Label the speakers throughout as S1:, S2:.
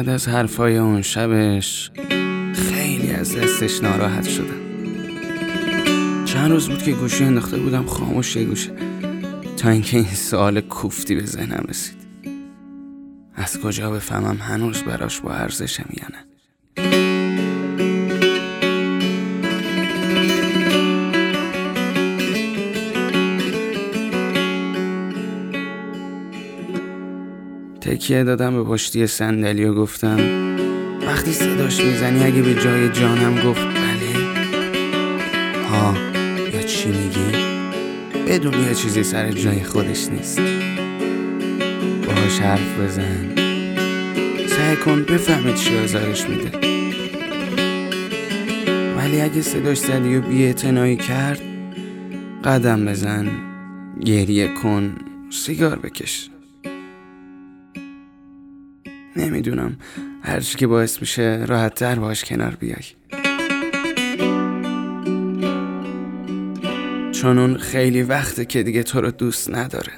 S1: بعد از حرفای اون شبش خیلی از دستش ناراحت شدم. چند روز بود که گوشی انداخته بودم خاموش یه گوشه، تا اینکه این سوال کوفتی به ذهنم رسید: از کجا بفهمم هنوز براش با ارزشم یا نه؟ تکیه دادم به پشتی صندلی و گفتم: وقتی صداش میزنی اگه به جای جانم گفت بله؟ ها یا چی میگی؟ بدون یه چیزی سر جای خودش نیست. باهاش حرف بزن، سعی کن بفهمی چی آزارش میده. ولی اگه صداش زدی و بی‌اعتنایی کرد، قدم بزن، گریه کن، سیگار بکش. نمیدونم، هرچی که باعث میشه راحت تر باش کنار بیای، چون اون خیلی وقته که دیگه تو رو دوست نداره.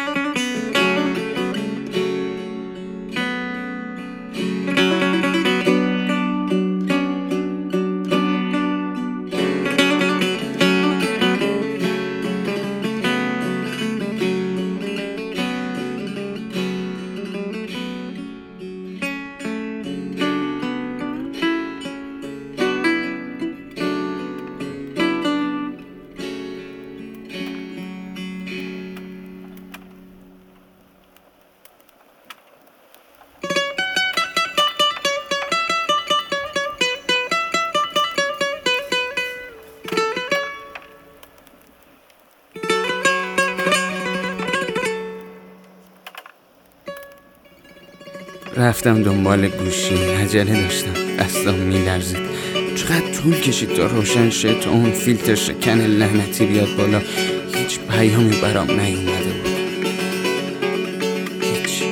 S1: رفتم دنبال گوشی، عجله داشتم، دستم میلرزید. چقدر طول کشید تا روشن شه، تا اون فیلتر شکن لعنتی بیاد بالا. هیچ پیامی برام نیومده بود، هیچ.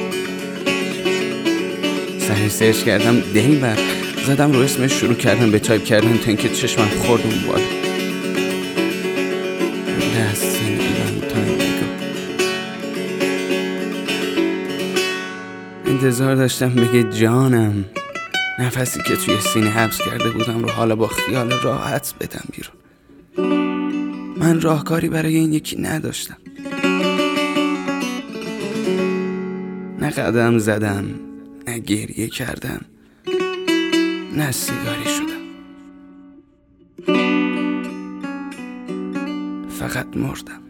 S1: سریع سرچ کردم دلبر، زدم رو اسمش، شروع کردم به تایپ کردن تا اینکه چشمم خورد اون بالا. انتظار داشتم بگه جانم. نفسی که توی سینه حبس کرده بودم رو حالا با خیال راحت بدم بیرون. من راهکاری برای این یکی نداشتم. نه قدم زدم، نه گریه کردم، نه سیگاری شدم. فقط مردم.